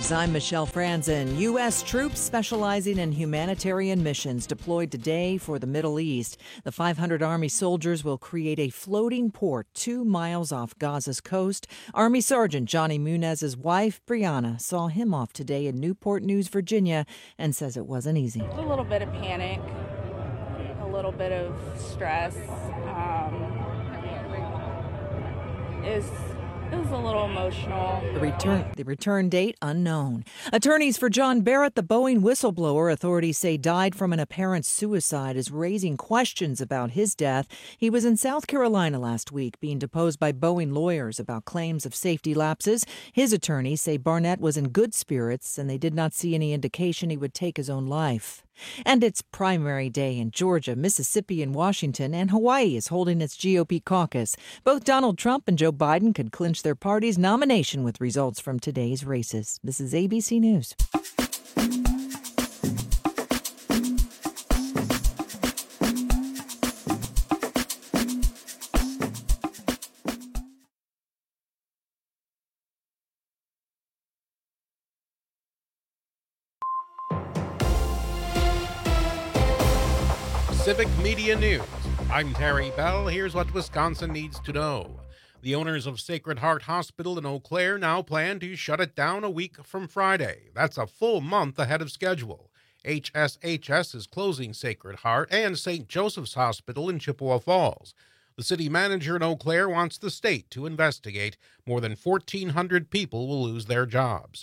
News. I'm Michelle Franzen. U.S. troops specializing in humanitarian missions deployed today for the Middle East. The 500 Army soldiers will create a floating port 2 miles off Gaza's coast. Army Sergeant Johnny Munez's wife, Brianna, saw him off today in Newport News, Virginia, and says it wasn't easy. A little bit of panic, a little bit of stress. It was a little emotional. The return date unknown. Attorneys for John Barrett, the Boeing whistleblower authorities say died from an apparent suicide, is raising questions about his death. He was in South Carolina last week being deposed by Boeing lawyers about claims of safety lapses. His attorneys say Barnett was in good spirits and they did not see any indication he would take his own life. And it's primary day in Georgia, Mississippi, and Washington, and Hawaii is holding its GOP caucus. Both Donald Trump and Joe Biden could clinch their party's nomination with results from today's races. This is ABC News. Civic Media News. I'm Terry Bell. Here's what Wisconsin needs to know. The owners of Sacred Heart Hospital in Eau Claire now plan to shut it down a week from Friday. That's a full month ahead of schedule. HSHS is closing Sacred Heart and St. Joseph's Hospital in Chippewa Falls. The city manager in Eau Claire wants the state to investigate. More than 1,400 people will lose their jobs.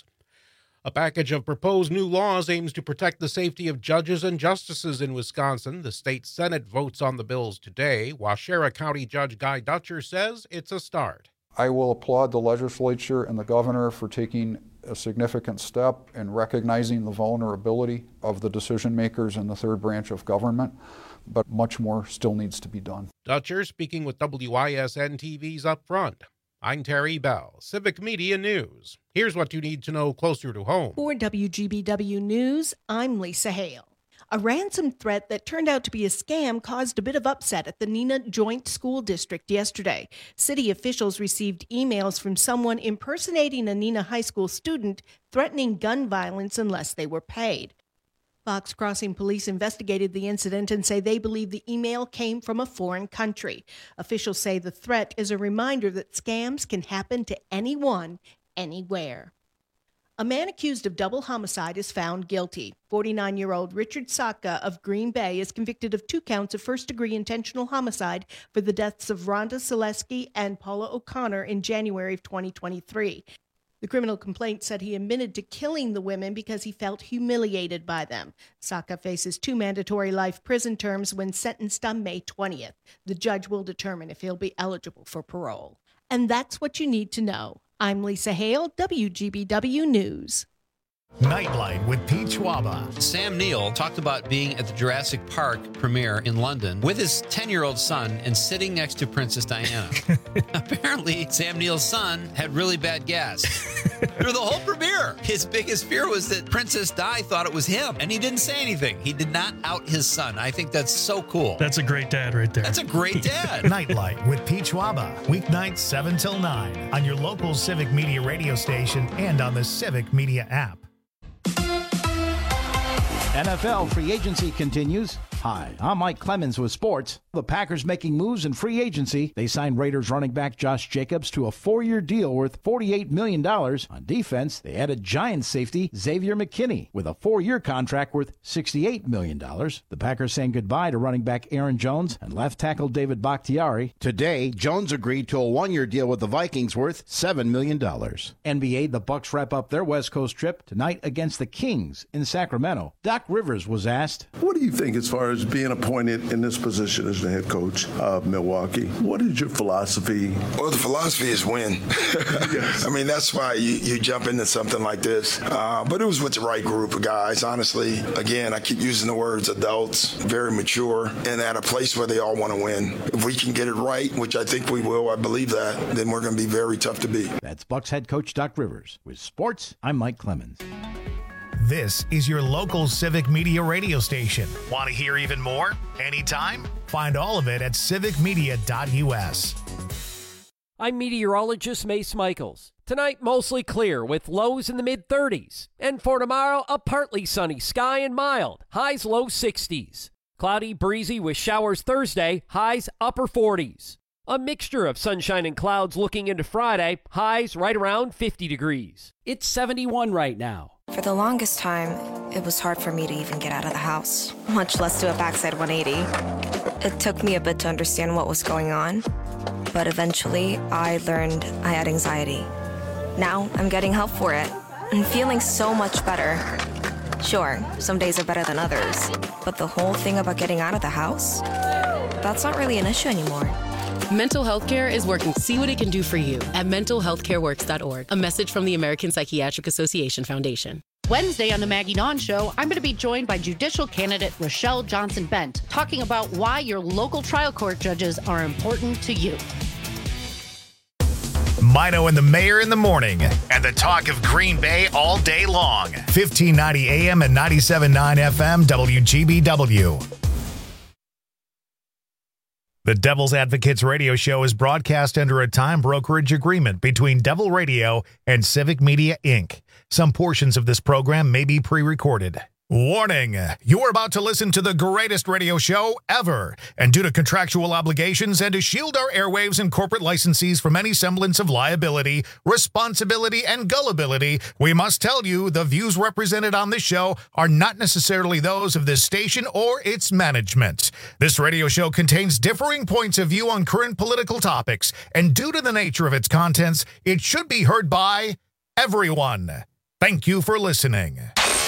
A package of proposed new laws aims to protect the safety of judges and justices in Wisconsin. The state Senate votes on the bills today. Waushara County Judge Guy Dutcher says it's a start. I will applaud the legislature and the governor for taking a significant step in recognizing the vulnerability of the decision makers in the third branch of government, but much more still needs to be done. Dutcher speaking with WISN TV's Up Front. I'm Terry Bell, Civic Media News. Here's what you need to know closer to home. For WGBW News, I'm Lisa Hale. A ransom threat that turned out to be a scam caused a bit of upset at the Neenah Joint School District yesterday. City officials received emails from someone impersonating a Neenah High School student threatening gun violence unless they were paid. Fox Crossing police investigated the incident and say they believe the email came from a foreign country. Officials say the threat is a reminder that scams can happen to anyone, anywhere. A man accused of double homicide is found guilty. 49-year-old Richard Saka of Green Bay is convicted of 2 counts of first-degree intentional homicide for the deaths of Rhonda Selesky and Paula O'Connor in January of 2023. The criminal complaint said he admitted to killing the women because he felt humiliated by them. Saka faces 2 mandatory life prison terms when sentenced on May 20th. The judge will determine if he'll be eligible for parole. And that's what you need to know. I'm Lisa Hale, WGBW News. Nightlight with Pete Schwaba. Sam Neill talked about being at the Jurassic Park premiere in London with his 10-year-old son and sitting next to Princess Diana. Apparently, Sam Neill's son had really bad gas through the whole premiere. His biggest fear was that Princess Di thought it was him, and he didn't say anything. He did not out his son. I think that's so cool. That's a great dad right there. That's a great dad. Nightlight with Pete Schwaba. Weeknights 7 till 9 on your local Civic Media radio station and on the Civic Media app. NFL free agency continues. Hi, I'm Mike Clemens with sports. The Packers making moves in free agency. They signed Raiders running back Josh Jacobs to a 4-year deal worth $48 million. On defense, they added Giants safety Xavier McKinney with a 4-year contract worth $68 million. The Packers saying goodbye to running back Aaron Jones and left tackle David Bakhtiari. Today, Jones agreed to a 1-year deal with the Vikings worth $7 million. NBA, the Bucks wrap up their West Coast trip tonight against the Kings in Sacramento. Doc Rivers was asked, "What do you think as far as being appointed in this position as the head coach of Milwaukee? What is your philosophy?" Well, the philosophy is win. Yes. I mean, that's why you jump into something like this. But it was with the right group of guys, honestly. Again, I keep using the words adults, very mature, and at a place where they all want to win. If we can get it right, which I think we will, I believe that, then we're going to be very tough to beat. That's Bucks head coach Doc Rivers. With sports, I'm Mike Clemens. This is your local Civic Media radio station. Want to hear even more? Anytime? Find all of it at civicmedia.us. I'm meteorologist Mace Michaels. Tonight, mostly clear with lows in the mid-30s. And for tomorrow, a partly sunny sky and mild. Highs low 60s. Cloudy, breezy with showers Thursday. Highs upper 40s. A mixture of sunshine and clouds looking into Friday. Highs right around 50 degrees. It's 71 right now. For the longest time, it was hard for me to even get out of the house, much less do a backside 180. It took me a bit to understand what was going on. But eventually, I learned I had anxiety. Now, I'm getting help for it and feeling so much better. Sure, some days are better than others, but the whole thing about getting out of the house, that's not really an issue anymore. Mental health care is working. See what it can do for you at mentalhealthcareworks.org. A message from the American Psychiatric Association Foundation. Wednesday on the Maggie Nawn Show, I'm going to be joined by judicial candidate Rochelle Johnson-Bent, talking about why your local trial court judges are important to you. Mino and the Mayor in the morning, and the talk of Green Bay all day long. 1590 AM and 97.9 FM WGBW. The Devil's Advocates radio show is broadcast under a time brokerage agreement between Devil Radio and Civic Media, Inc. Some portions of this program may be pre-recorded. Warning, you are about to listen to the greatest radio show ever, and due to contractual obligations and to shield our airwaves and corporate licensees from any semblance of liability, responsibility, and gullibility, we must tell you the views represented on this show are not necessarily those of this station or its management. This radio show contains differing points of view on current political topics, and due to the nature of its contents, it should be heard by everyone. Thank you for listening.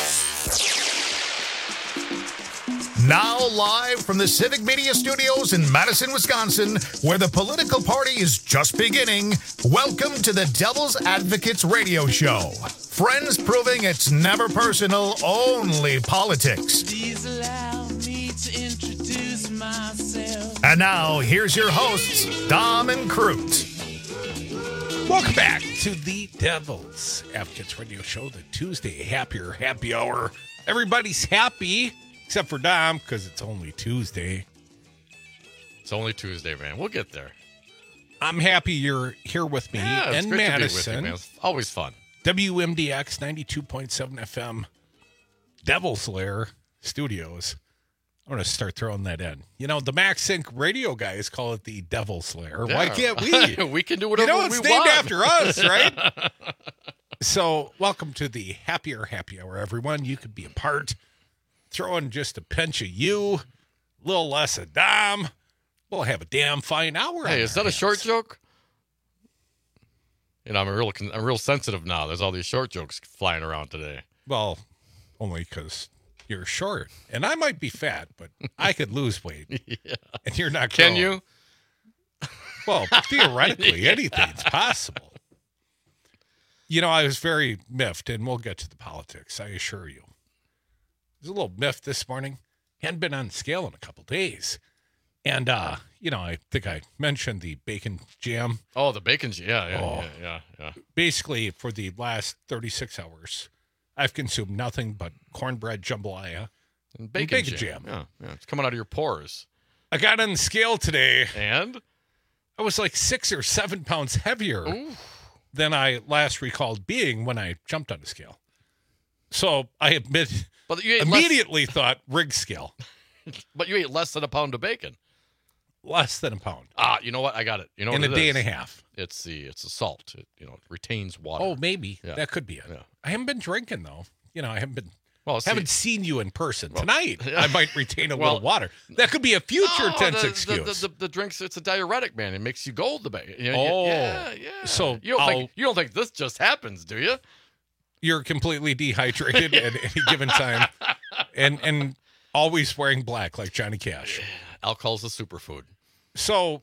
Now live from the Civic Media Studios in Madison, Wisconsin, where the political party is just beginning, welcome to the Devil's Advocates radio show. Friends proving it's never personal, only politics. Please allow me to introduce myself. And now, here's your hosts, Dom and Crute. Welcome back to the Devil's Advocates radio show, the Tuesday happy hour. Everybody's happy. Except for Dom, because it's only Tuesday. It's only Tuesday, man. We'll get there. I'm happy you're here with me in Madison. To be with you, man. It's always fun. WMDX 92.7 FM, Devil's Lair Studios. I'm going to start throwing that in. You know, the MaxSync radio guys call it the Devil's Lair. Yeah. Why can't we? We can do whatever we want. It's named after us, right? So, welcome to the happy hour, everyone. You could be a part. Throw in just a pinch of you, a little less of Dom. We'll have a damn fine hour. Hey, is that a short joke? You know, I'm real sensitive now. There's all these short jokes flying around today. Well, only because you're short, and I might be fat, but I could lose weight. Yeah. And you're not. Can you? Well, theoretically, anything's possible. You know, I was very miffed, and we'll get to the politics. I assure you. There's a little miffed this morning. Hadn't been on the scale in a couple days. And, you know, I think I mentioned the bacon jam. Oh, the bacon jam. Yeah. Basically, for the last 36 hours, I've consumed nothing but cornbread jambalaya and bacon jam. Yeah, it's coming out of your pores. I got on the scale today. And? I was like 6 or 7 pounds heavier than I last recalled being when I jumped on the scale. So I admit... But you immediately thought rig scale. But you ate less than a pound of bacon. Less than a pound. You know what? I got it. You know in what a day and a half. It's the salt. It retains water. Oh, maybe that could be it. Yeah. I haven't been drinking though. You know, I haven't been. Well, haven't seen you in person tonight. I might retain a little water. That could be a future tense excuse. The drinks. It's a diuretic, man. It makes you gold. The bacon. Yeah. So you don't think this just happens, do you? You're completely dehydrated at any given time, and always wearing black like Johnny Cash. Alcohol's a superfood. So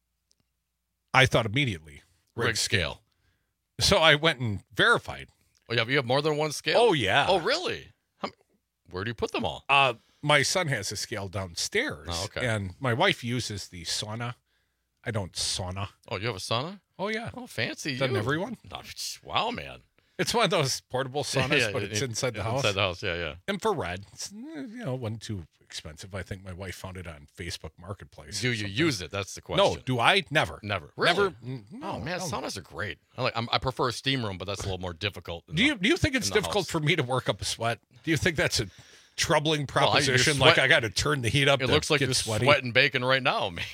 I thought immediately rig scale. So I went and verified. Oh, yeah, you have more than one scale? Oh, yeah. Oh, really? Where do you put them all? My son has a scale downstairs. Oh, okay. And my wife uses the sauna. I don't sauna. Oh, you have a sauna? Oh, yeah. Oh, fancy. Doesn't everyone? Wow, man. It's one of those portable saunas, but it's inside the house. Inside the house, yeah. Infrared. It's, wasn't too expensive. I think my wife found it on Facebook Marketplace. Do you use it? That's the question. No, do I? Never. Really? Never. No, man, saunas are great. I prefer a steam room, but that's a little more difficult. Do you think it's difficult for me to work up a sweat? Do you think that's a troubling proposition? Like I got to turn the heat up. It looks like you're sweaty? Sweating bacon right now, man.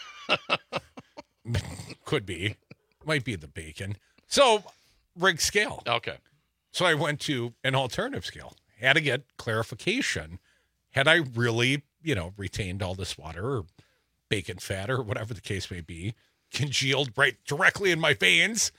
Could be. Might be the bacon. So, rig scale. Okay. So I went to an alternative scale. Had to get clarification. Had I really, retained all this water or bacon fat or whatever the case may be, congealed right directly in my veins?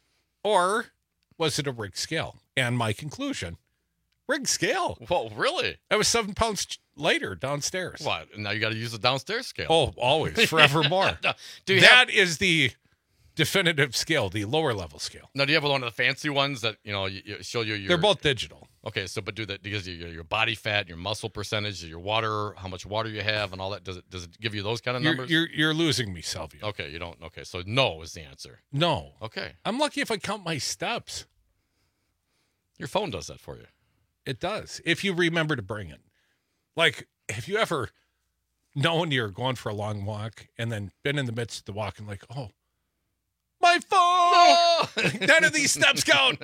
Or was it a rig scale? And my conclusion, rig scale. Well, really? I was 7 pounds lighter downstairs. What? And now you got to use the downstairs scale. Oh, always, forevermore. That is the definitive scale, the lower level scale. Now, do you have one of the fancy ones that you show you? They're both digital. Okay, so but do that because your body fat, your muscle percentage, your water, how much water you have, and all that. Does it give you those kind of numbers? You're losing me, Salvio. Okay, you don't. Okay, so no is the answer. No. Okay, I'm lucky if I count my steps. Your phone does that for you. It does if you remember to bring it. Like, have you ever known you're going for a long walk and then been in the midst of the walk and like, oh, my phone! None of these steps count.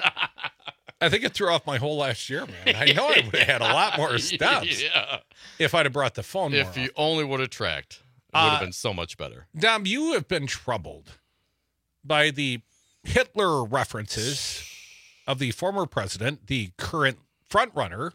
I think it threw off my whole last year, man. I know I would have had a lot more steps if I'd have brought the phone more If you only would have tracked, it would have been so much better. Dom, you have been troubled by the Hitler references of the former president, the current frontrunner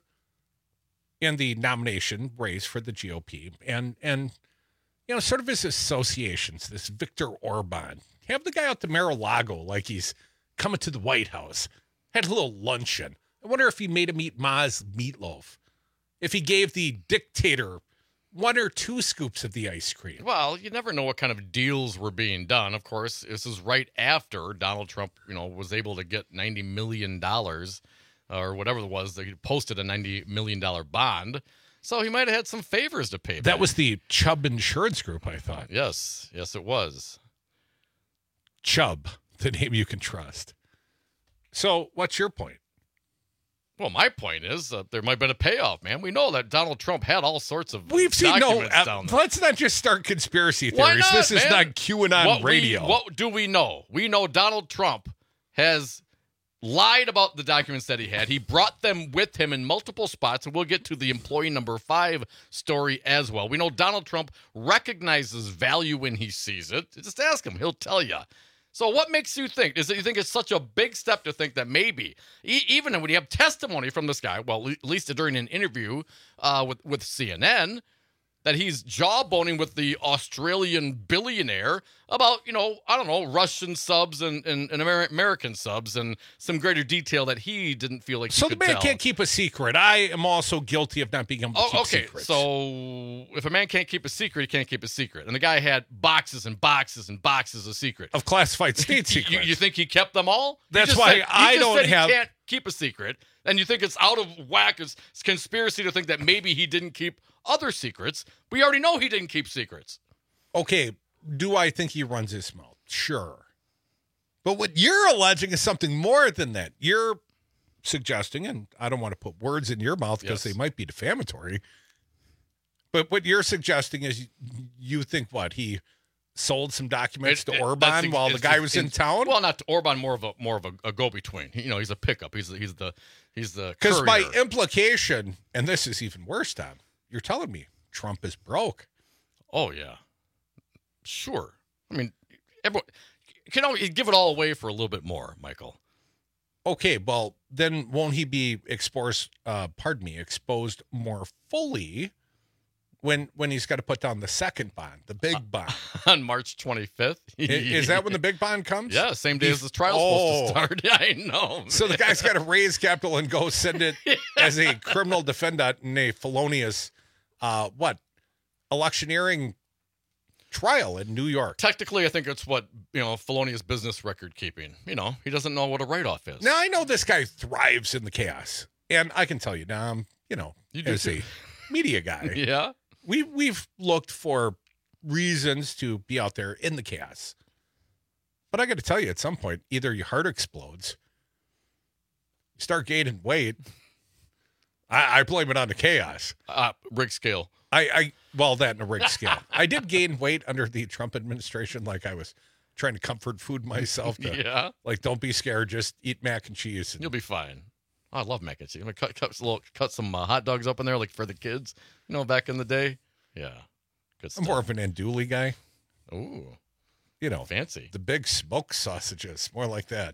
in the nomination race for the GOP, and sort of his associations, this Viktor Orban. Have the guy out to Mar-a-Lago like he's coming to the White House. Had a little luncheon. I wonder if he made him eat Ma's meatloaf. If he gave the dictator 1 or 2 scoops of the ice cream. Well, you never know what kind of deals were being done. Of course, this is right after Donald Trump, was able to get $90 million or whatever it was. They posted a $90 million bond. So he might have had some favors to pay back. That was the Chubb Insurance Group, I thought. Yes, it was. Chubb, the name you can trust. So what's your point? Well, my point is there might have been a payoff, man. We know that Donald Trump had all sorts of We've seen documents down there. Let's not just start conspiracy theories. Why not, this is man? not QAnon radio. What do we know? We know Donald Trump has lied about the documents that he had. He brought them with him in multiple spots, and we'll get to the employee number 5 story as well. We know Donald Trump recognizes value when he sees it. Just ask him. He'll tell you. So what makes you think? Is that you think it's such a big step to think that maybe, even when you have testimony from this guy, well, at least during an interview with CNN, that he's jawboning with the Australian billionaire about, Russian subs and American subs and some greater detail that he didn't feel like he could tell. So the man can't keep a secret. I am also guilty of not being able to keep secrets. So if a man can't keep a secret, he can't keep a secret. And the guy had boxes and boxes and boxes of secrets. Of classified state secrets. You think he kept them all? That's why he can't keep a secret. And you think it's out of whack. It's conspiracy to think that maybe he didn't keep other secrets. We already know he didn't keep secrets. Okay, do I think he runs his mouth? Sure. But what you're alleging is something more than that. You're suggesting, and I don't want to put words in your mouth because they might be defamatory, but what you're suggesting is you think what? He sold some documents to Orban while the guy was in town? Well, not to Orban, more of a go-between. He's a pickup. He's the because by implication, and this is even worse, Tom, you're telling me Trump is broke. Oh, yeah. Sure. I mean, everyone can only give it all away for a little bit more, Michael. Okay, well, then won't he be exposed more fully when he's got to put down the second bond, the big bond? On March 25th. Is that when the big bond comes? Yeah, same day as the trial's supposed to start. I know. Man. So the guy's got to raise capital and go send it as a criminal defendant in a felonious, electioneering trial in New York. Technically, I think it's what, felonious business record keeping. He doesn't know what a write-off is. Now, I know this guy thrives in the chaos. And I can tell you, Dom, as a media guy. Yeah. We've looked for reasons to be out there in the chaos. But I got to tell you, at some point, either your heart explodes start gaining weight, I blame it on the chaos. Rig scale. Well, that and a rig scale. I did gain weight under the Trump administration, like I was trying to comfort food myself. Like, don't be scared, just eat mac and cheese. You'll be fine. I love mac and cheese. I'm going to cut some hot dogs up in there, like for the kids, back in the day. Yeah. Good stuff. I'm more of an andouille guy. Ooh. Fancy. The big smoked sausages, more like that.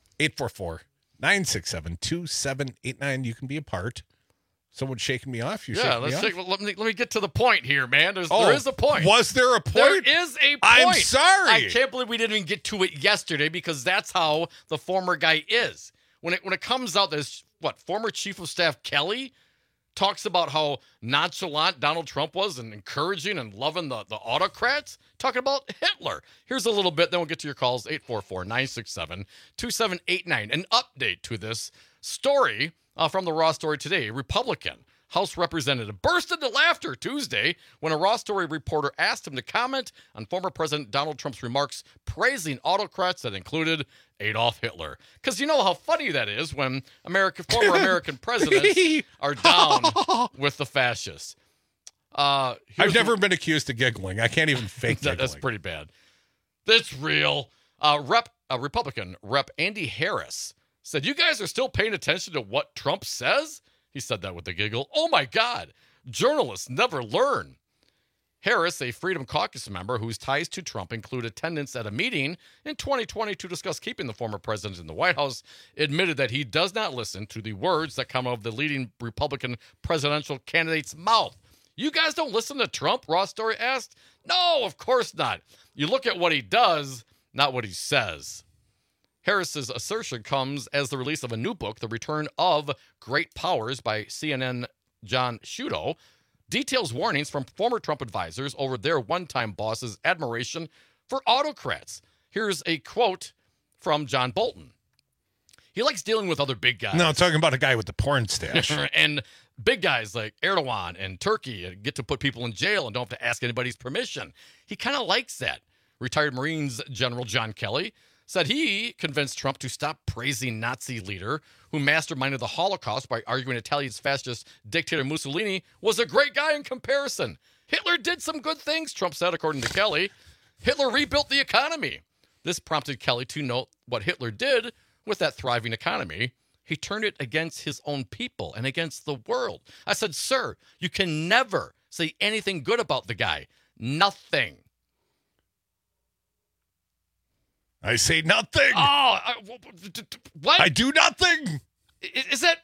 844-967-2789. You can be a part. Someone's shaking me off. You're shaking me off. Let me get to the point here, man. There is a point. Was there a point? There is a point. I'm sorry. I can't believe we didn't even get to it yesterday because that's how the former guy is. When it comes out, there's former Chief of Staff Kelly talks about how nonchalant Donald Trump was and encouraging and loving the autocrats, talking about Hitler. Here's a little bit, then we'll get to your calls, 844-967-2789. An update to this story from the Raw Story today. A Republican House representative burst into laughter Tuesday when a Raw Story reporter asked him to comment on former President Donald Trump's remarks praising autocrats that included Adolf Hitler. Because you know how funny that is when former American presidents are down with the fascists. I've never been accused of giggling. I can't even fake giggling. That's pretty bad. That's real. Republican Rep. Andy Harris said, "You guys are still paying attention to what Trump says?" He said that with a giggle. Oh, my God. Journalists never learn. Harris, a Freedom Caucus member whose ties to Trump include attendance at a meeting in 2020 to discuss keeping the former president in the White House, admitted that he does not listen to the words that come out of the leading Republican presidential candidate's mouth. You guys don't listen to Trump? Raw Story asked. No, of course not. You look at what he does, not what he says. Harris's assertion comes as the release of a new book, The Return of Great Powers by CNN John Sciutto, details warnings from former Trump advisors over their one-time boss's admiration for autocrats. Here's a quote from John Bolton. He likes dealing with other big guys. No, talking about a guy with the porn stash. And big guys like Erdogan and Turkey and get to put people in jail and don't have to ask anybody's permission. He kind of likes that. Retired Marines General John Kelly said he convinced Trump to stop praising Nazi leader who masterminded the Holocaust by arguing Italia's fascist dictator Mussolini was a great guy in comparison. Hitler did some good things, Trump said, according to Kelly. Hitler rebuilt the economy. This prompted Kelly to note what Hitler did with that thriving economy. He turned it against his own people and against the world. I said, sir, you can never say anything good about the guy. Nothing. I say nothing. Oh, what? I do nothing. Is that?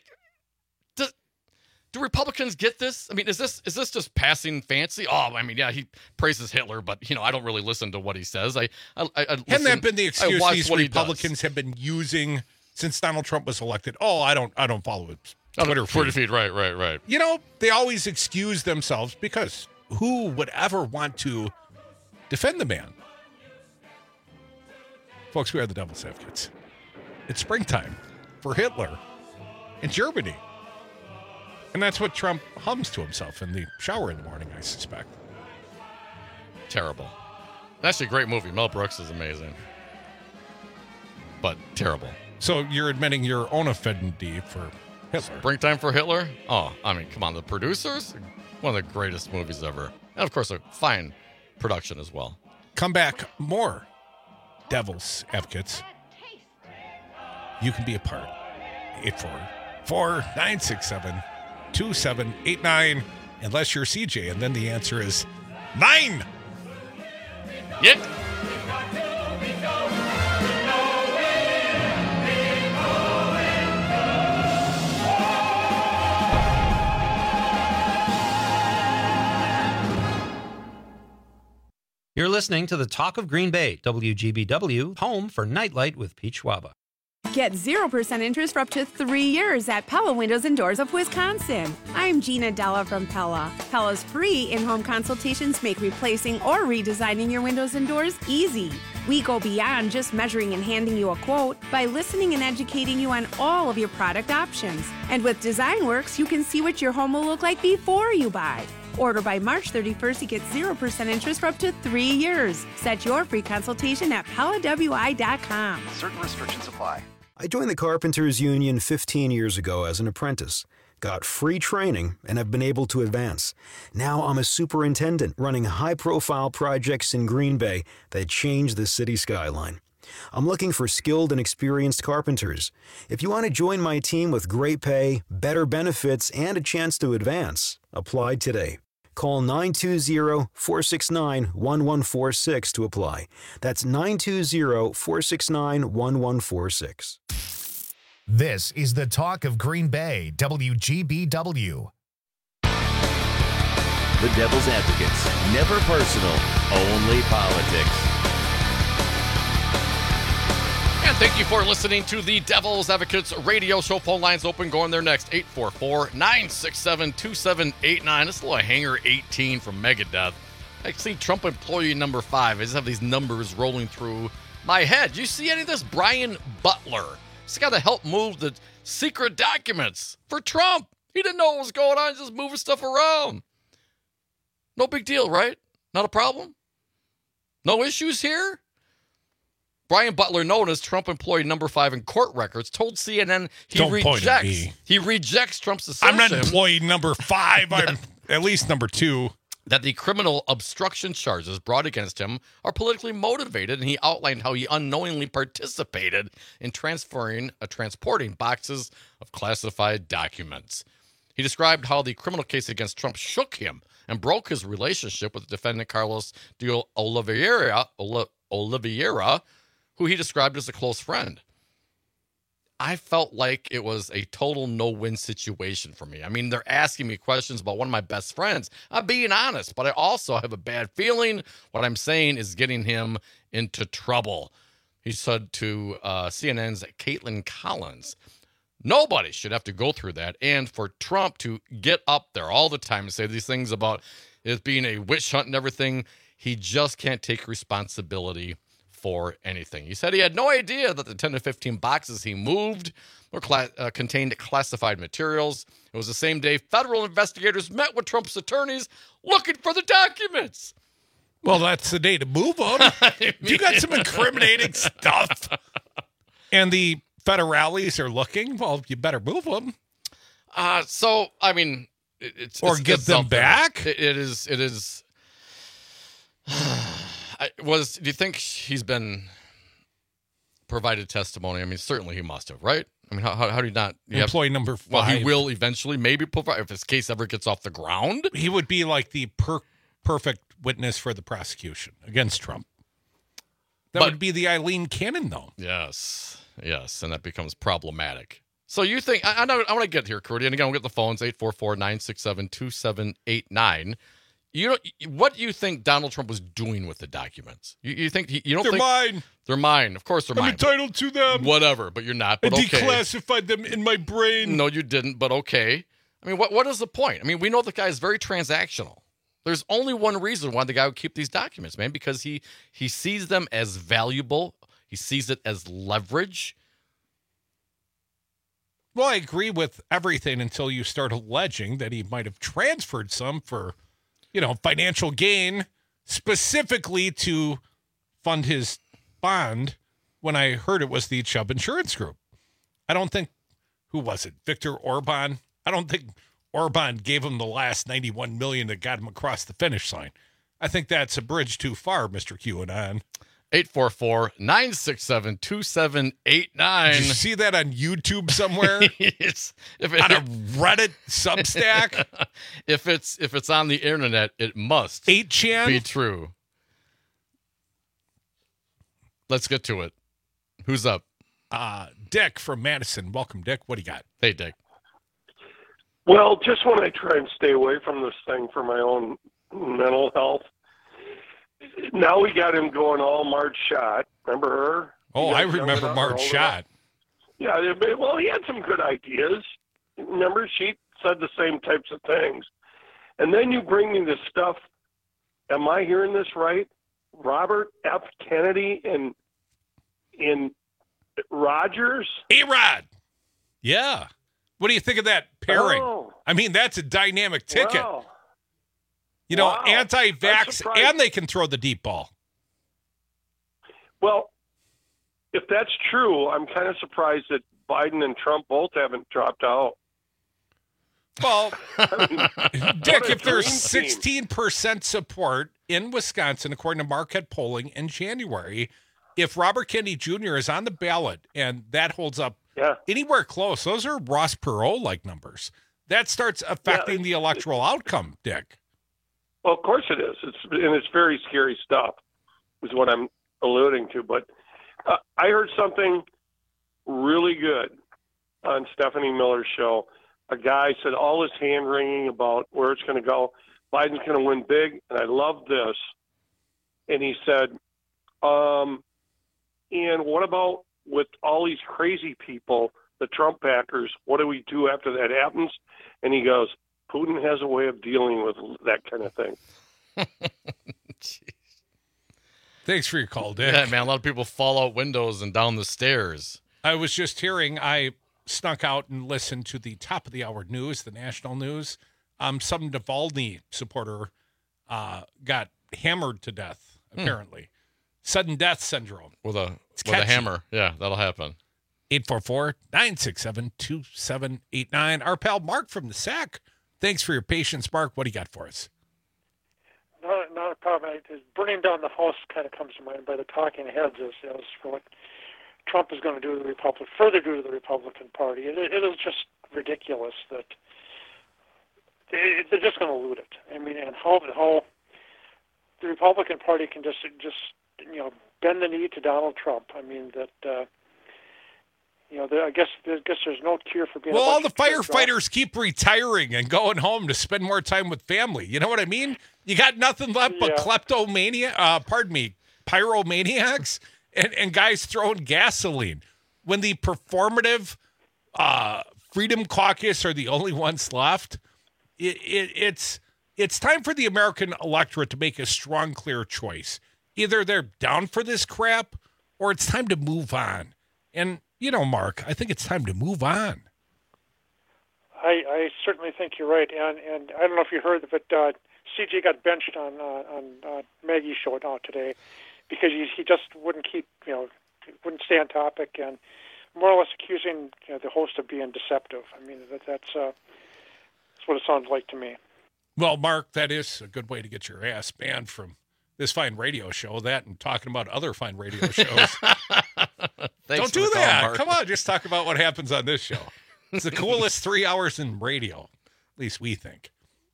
Do Republicans get this? I mean, is this just passing fancy? Oh, I mean, yeah, he praises Hitler, but I don't really listen to what he says. Hasn't that been the excuse these Republicans have been using since Donald Trump was elected? Oh, I don't follow his Twitter feed. Right. They always excuse themselves because who would ever want to defend the man? Folks, we are the Devil's Advocates. It's springtime for Hitler in Germany. And that's what Trump hums to himself in the shower in the morning, I suspect. Terrible. That's a great movie. Mel Brooks is amazing. But terrible. So you're admitting your own affinity for Hitler. Springtime for Hitler? Oh, I mean, come on. The producers? One of the greatest movies ever. And, of course, a fine production as well. Come back. More Devil's Advocates. You can be a part. 844-967-2789. Unless you're CJ, and then the answer is 9. Yep. You're listening to the Talk of Green Bay, WGBW, home for Nightlight with Pete Schwaba. Get 0% interest for up to 3 years at Pella Windows and Doors of Wisconsin. I'm Gina Della from Pella. Pella's free in-home consultations make replacing or redesigning your windows and doors easy. We go beyond just measuring and handing you a quote by listening and educating you on all of your product options. And with DesignWorks, you can see what your home will look like before you buy. Order by March 31st to get 0% interest for up to 3 years. Set your free consultation at PellaWI.com. Certain restrictions apply. I joined the Carpenters Union 15 years ago as an apprentice, got free training, and have been able to advance. Now I'm a superintendent running high-profile projects in Green Bay that change the city skyline. I'm looking for skilled and experienced carpenters. If you want to join my team with great pay, better benefits, and a chance to advance, apply today. Call 920-469-1146 to apply. That's 920-469-1146. This is the talk of Green Bay, WGBW. The Devil's Advocates. Never personal, only politics. And thank you for listening to the Devil's Advocates radio show. Phone lines open, going there next. 844-967-2789. This little Hanger 18 from Megadeth. I see Trump employee number 5. I just have these numbers rolling through my head. Do you see any of this? Brian Butler. He's got to help move the secret documents for Trump. He didn't know what was going on. He's just moving stuff around. No big deal, right? Not a problem? No issues here? Brian Butler, known as Trump employee number 5 in court records, told CNN he rejects Trump's assertion. I'm not employee number 5. I'm at least number 2. That the criminal obstruction charges brought against him are politically motivated, and he outlined how he unknowingly participated in transporting boxes of classified documents. He described how the criminal case against Trump shook him and broke his relationship with the defendant Carlos de Oliveira, who he described as a close friend. I felt like it was a total no-win situation for me. I mean, they're asking me questions about one of my best friends. I'm being honest, but I also have a bad feeling what I'm saying is getting him into trouble. He said to CNN's Caitlin Collins, nobody should have to go through that. And for Trump to get up there all the time and say these things about it being a witch hunt and everything, he just can't take responsibility for anything. He said he had no idea that the 10 to 15 boxes he moved were contained classified materials. It was the same day federal investigators met with Trump's attorneys looking for the documents. Well, that's the day to move them. You got some incriminating stuff. And the federales are looking. Well, you better move them. So, I mean, it's give them back. It is. Do you think he's been provided testimony? I mean, certainly he must have, right? I mean, how do you not? Employee number 5. Well, he will eventually maybe provide, if his case ever gets off the ground. He would be like the perfect witness for the prosecution against Trump. That would be the Eileen Cannon, though. Yes, and that becomes problematic. So you think, I want to get here, Cody, and again, we'll get the phones, 844-967-2789. What do you think Donald Trump was doing with the documents? You don't think they're mine? They're mine. Of course they're mine. I'm entitled to them. Whatever, but you're not. But I declassified them in my brain. No, you didn't, but okay. I mean, what is the point? I mean, we know the guy is very transactional. There's only one reason why the guy would keep these documents, man, because he sees them as valuable. He sees it as leverage. Well, I agree with everything until you start alleging that he might have transferred some for, financial gain, specifically to fund his bond, when I heard it was the Chubb Insurance Group. I don't think, who was it, Viktor Orban? I don't think Orban gave him the last $91 million that got him across the finish line. I think that's a bridge too far, Mr. QAnon. 844-967-2789. Did you see that on YouTube somewhere? On a Reddit Substack? If it's on the internet, it must 8chan be true. Let's get to it. Who's up? Dick from Madison. Welcome, Dick. What do you got? Hey, Dick. Well, just when I try and stay away from this thing for my own mental health, now we got him going all Marge Schott. Remember her? Oh, I remember Marge Schott. Yeah, well, he had some good ideas. Remember, she said the same types of things. And then you bring me this stuff. Am I hearing this right? Robert F. Kennedy and Rogers? A-Rod. Yeah. What do you think of that pairing? Oh. I mean, that's a dynamic ticket. Wow. Anti-vax, and they can throw the deep ball. Well, if that's true, I'm kind of surprised that Biden and Trump both haven't dropped out. Well, Dick, if there's dream team. 16% support in Wisconsin, according to Marquette polling in January, if Robert Kennedy Jr. is on the ballot and that holds up anywhere close, those are Ross Perot-like numbers. That starts affecting the electoral outcome, Dick. Well, of course it is. It's very scary stuff, is what I'm alluding to. But I heard something really good on Stephanie Miller's show. A guy said all this hand-wringing about where it's going to go. Biden's going to win big, and I love this. And he said, and what about with all these crazy people, the Trump backers, what do we do after that happens? And he goes, Putin has a way of dealing with that kind of thing. Thanks for your call, Dick. Yeah, man, a lot of people fall out windows and down the stairs. I was just hearing, I snuck out and listened to the top of the hour news, the national news. Some Navalny supporter got hammered to death, apparently. Sudden death syndrome. With a hammer. Yeah, that'll happen. 844-967-2789. Our pal Mark from the SAC. Thanks for your patience, Mark. What do you got for us? Not a problem. Burning down the house kind of comes to mind by the talking heads as for what Trump is going to do to the Republican, further do to the Republican Party. It is just ridiculous that they're just going to loot it. I mean, and how the Republican Party can just bend the knee to Donald Trump. I mean that. I guess there's no cure for being. Well, all the firefighters keep retiring and going home to spend more time with family. You know what I mean? You got nothing left but pyromaniacs and guys throwing gasoline. When the performative Freedom Caucus are the only ones left, it's time for the American electorate to make a strong, clear choice. Either they're down for this crap or it's time to move on. And Mark, I think it's time to move on. I certainly think you're right, and I don't know if you heard, but CJ got benched on Maggie's show now today because he just wouldn't wouldn't stay on topic, and more or less accusing the host of being deceptive. I mean that's what it sounds like to me. Well, Mark, that is a good way to get your ass banned from this fine radio show. That and talking about other fine radio shows. Don't do that. Mark. Come on, just talk about what happens on this show. It's the coolest 3 hours in radio. At least we think.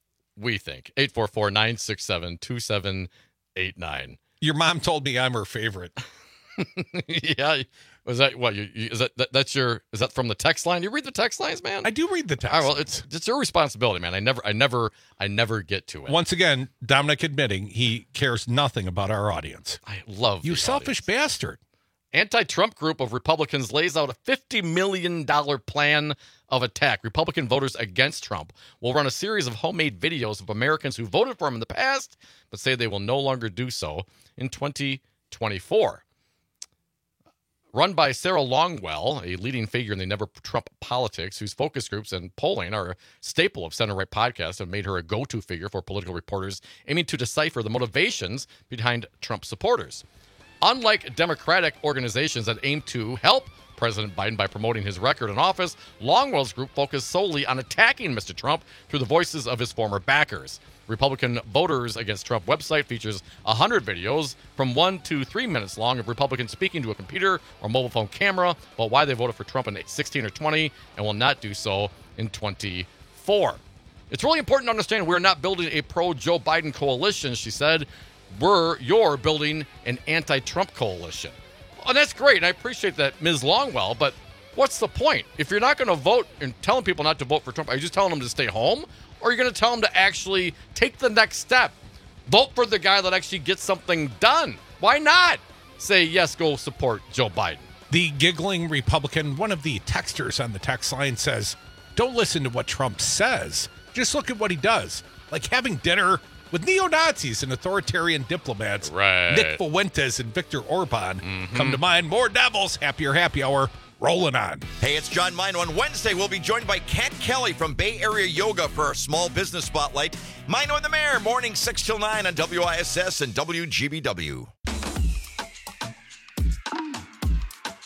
844-967-2789. Your mom told me I'm her favorite. Yeah. Was that what? Is that from the text line? You read the text lines, man? I do read the text. All right, well, it's your responsibility, man. I never get to it. Once again, Dominic admitting he cares nothing about our audience. I love you, selfish bastard. Anti-Trump group of Republicans lays out a $50 million plan of attack. Republican voters against Trump will run a series of homemade videos of Americans who voted for him in the past, but say they will no longer do so in 2024. Run by Sarah Longwell, a leading figure in the Never Trump politics, whose focus groups and polling are a staple of center-right podcasts, have made her a go-to figure for political reporters aiming to decipher the motivations behind Trump supporters. Unlike Democratic organizations that aim to help President Biden by promoting his record in office, Longwell's group focused solely on attacking Mr. Trump through the voices of his former backers. Republican Voters Against Trump website features 100 videos from 1 to 3 minutes long of Republicans speaking to a computer or mobile phone camera about why they voted for Trump in 16 or 20 and will not do so in 24. It's really important to understand we're not building a pro-Joe Biden coalition, she said. You're building an anti-Trump coalition. And that's great, and I appreciate that, Ms. Longwell, but what's the point? If you're not going to vote and telling people not to vote for Trump, are you just telling them to stay home? Or are you going to tell them to actually take the next step? Vote for the guy that actually gets something done. Why not say, yes, go support Joe Biden? The giggling Republican, one of the texters on the text line says, don't listen to what Trump says. Just look at what he does. Like having dinner with neo-Nazis and authoritarian diplomats. Right. Nick Fuentes and Viktor Orban come to mind. More Devils. Happier Happy Hour. Rolling on. Hey, it's John Mino. On Wednesday, we'll be joined by Kat Kelly from Bay Area Yoga for our small business spotlight. Mino and the Mayor, morning 6 till 9 on WISS and WGBW.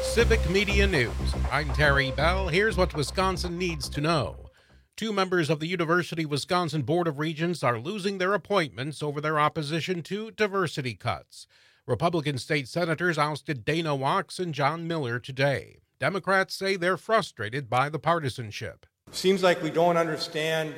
Civic Media News. I'm Terry Bell. Here's what Wisconsin needs to know. 2 members of the University of Wisconsin Board of Regents are losing their appointments over their opposition to diversity cuts. Republican state senators ousted Dana Wachs and John Miller today. Democrats say they're frustrated by the partisanship. Seems like we don't understand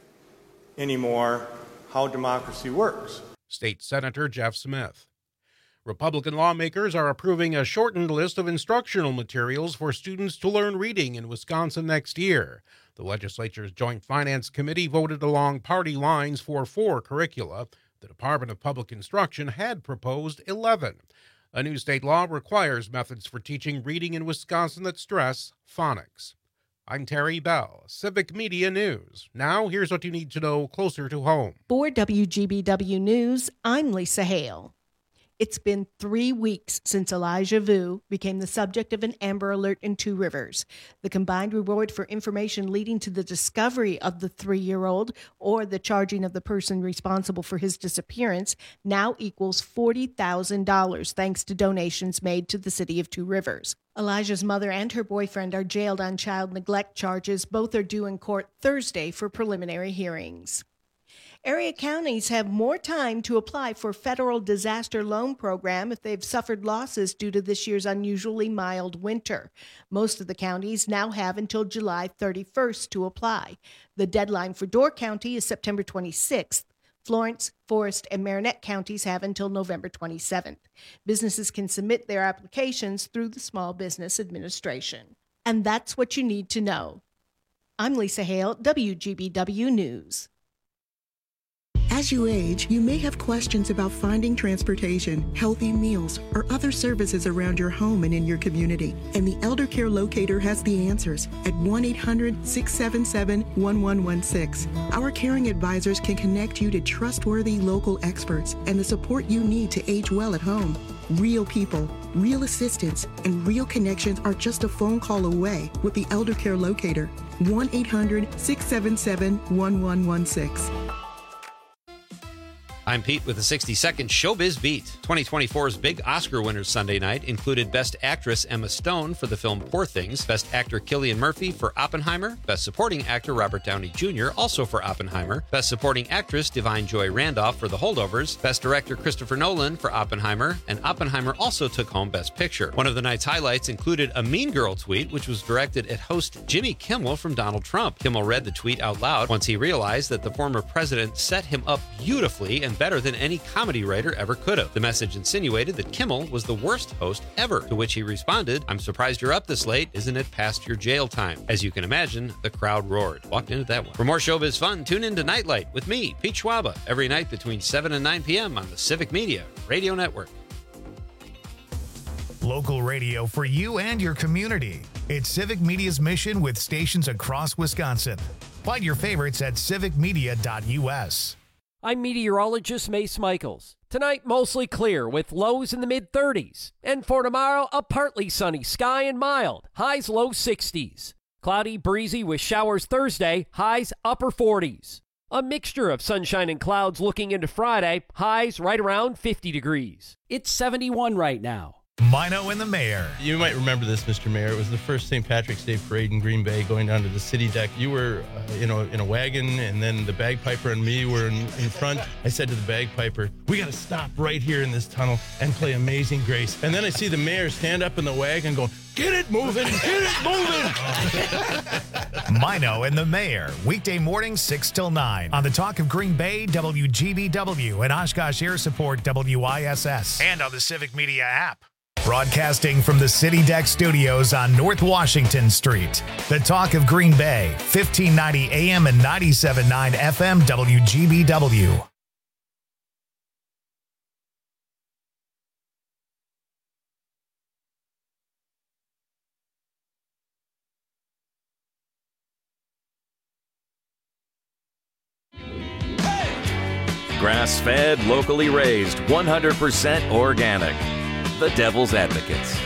anymore how democracy works. State Senator Jeff Smith. Republican lawmakers are approving a shortened list of instructional materials for students to learn reading in Wisconsin next year. The legislature's Joint Finance Committee voted along party lines for 4 curricula. The Department of Public Instruction had proposed 11. A new state law requires methods for teaching reading in Wisconsin that stress phonics. I'm Terry Bell, Civic Media News. Now, here's what you need to know closer to home. For WGBW News, I'm Lisa Hale. It's been 3 weeks since Elijah Vu became the subject of an Amber Alert in Two Rivers. The combined reward for information leading to the discovery of the 3-year-old or the charging of the person responsible for his disappearance now equals $40,000 thanks to donations made to the city of Two Rivers. Elijah's mother and her boyfriend are jailed on child neglect charges. Both are due in court Thursday for preliminary hearings. Area counties have more time to apply for federal disaster loan program if they've suffered losses due to this year's unusually mild winter. Most of the counties now have until July 31st to apply. The deadline for Door County is September 26th. Florence, Forest, and Marinette counties have until November 27th. Businesses can submit their applications through the Small Business Administration. And that's what you need to know. I'm Lisa Hale, WGBW News. As you age, you may have questions about finding transportation, healthy meals, or other services around your home and in your community. And the Elder Care Locator has the answers at 1-800-677-1116. Our caring advisors can connect you to trustworthy local experts and the support you need to age well at home. Real people, real assistance, and real connections are just a phone call away with the Elder Care Locator. 1-800-677-1116. I'm Pete with a 60-second Showbiz Beat. 2024's big Oscar winners Sunday night included Best Actress Emma Stone for the film Poor Things, Best Actor Cillian Murphy for Oppenheimer, Best Supporting Actor Robert Downey Jr. also for Oppenheimer, Best Supporting Actress Divine Joy Randolph for The Holdovers, Best Director Christopher Nolan for Oppenheimer, and Oppenheimer also took home Best Picture. One of the night's highlights included a Mean Girl tweet, which was directed at host Jimmy Kimmel from Donald Trump. Kimmel read the tweet out loud once he realized that the former president set him up beautifully and better than any comedy writer ever could have. The message insinuated that Kimmel was the worst host ever, to which he responded, "I'm surprised you're up this late. Isn't it past your jail time?" As you can imagine, the crowd roared. Walked into that one. For more Showbiz fun, tune in to Nightlight with me, Pete Schwaba, every night between 7 and 9 p.m. on the Civic Media Radio Network. Local radio for you and your community. It's Civic Media's mission with stations across Wisconsin. Find your favorites at civicmedia.us. I'm meteorologist Mace Michaels. Tonight, mostly clear with lows in the mid-30s. And for tomorrow, a partly sunny sky and mild. Highs low 60s. Cloudy, breezy with showers Thursday. Highs upper 40s. A mixture of sunshine and clouds looking into Friday. Highs right around 50 degrees. It's 71 right now. Mino and the Mayor. You might remember this, Mr. Mayor. It was the first St. Patrick's Day parade in Green Bay going down to the city deck. You were in a wagon, and then the bagpiper and me were in front. I said to the bagpiper, "We got to stop right here in this tunnel and play Amazing Grace." And then I see the mayor stand up in the wagon going, "Get it moving, get it moving." Mino and the Mayor, weekday mornings 6 till 9 on the Talk of Green Bay, WGBW, and Oshkosh Air Support, WISS, and on the Civic Media app. Broadcasting from the City Deck Studios on North Washington Street. The Talk of Green Bay, 1590 AM and 97.9 FM WGBW. Grass-fed, locally raised, 100% organic. The Devil's Advocates.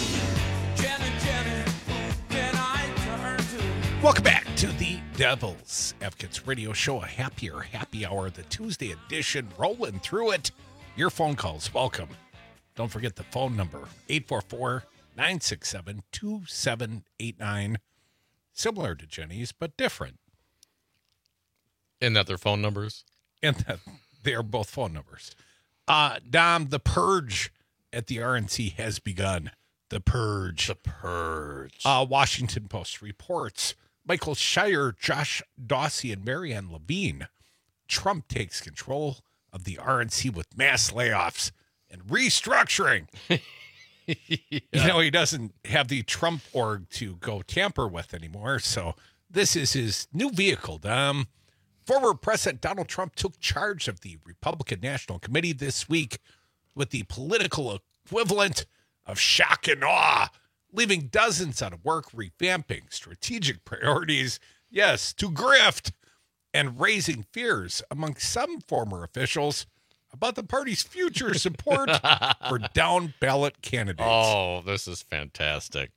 Welcome back to the Devil's Advocates Radio Show, a happy hour, the Tuesday edition, rolling through it. Your phone calls, welcome. Don't forget the phone number, 967-2789. Similar to Jenny's, but different. And that their phone numbers? And that they are both phone numbers. Dom, the purge at the RNC has begun. The purge. The purge. Washington Post reports Michael Shire, Josh Dawsey, and Marianne Levine. Trump takes control of the RNC with mass layoffs and restructuring. You know, he doesn't have the Trump org to go tamper with anymore. So this is his new vehicle, Dom. Former President Donald Trump took charge of the Republican National Committee this week with the political equivalent of shock and awe, leaving dozens out of work, revamping strategic priorities, yes, to grift, and raising fears among some former officials about the party's future support for down-ballot candidates. Oh, this is fantastic.